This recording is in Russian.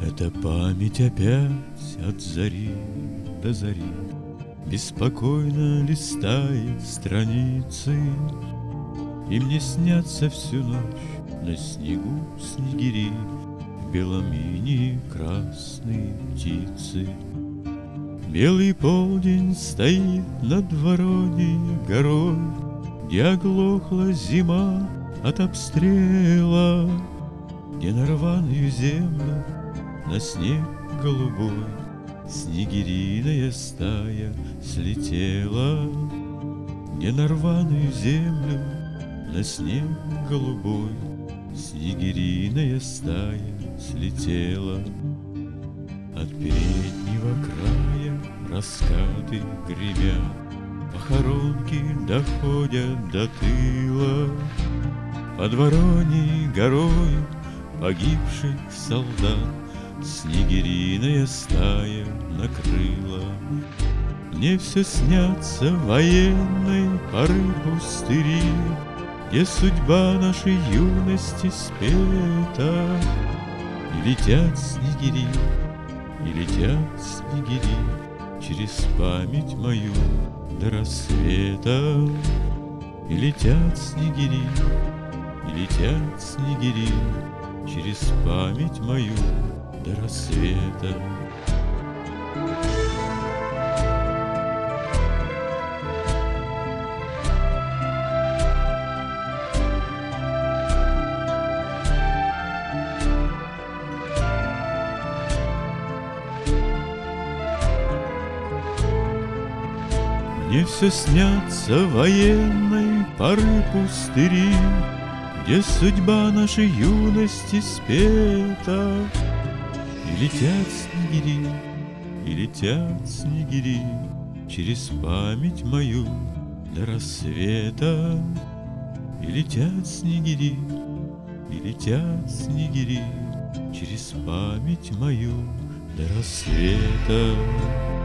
Это память опять от зари до зари беспокойно листает страницы, и мне снятся всю ночь на снегу снегири, в белом инии красные птицы. Белый полдень стоит над Вороньей горой, где оглохла зима от обстрела, где на рваную землю, на снег голубой, снегириная стая слетела. Где на рваную землю, на снег голубой, снегириная стая слетела. От переднего края раскаты гремят, похоронки доходят до тыла. Под Вороньей горой погибших солдат снегириная стая накрыла. Мне все снятся военной поры пустыри, где судьба нашей юности спета. И летят снегири, и летят снегири через память мою до рассвета. И летят снегири, и летят снегири через память мою до рассвета. Мне все снятся военной поры пустыри, где судьба нашей юности спета. И летят снегири, и летят снегири через память мою до рассвета. И летят снегири, и летят снегири через память мою до рассвета.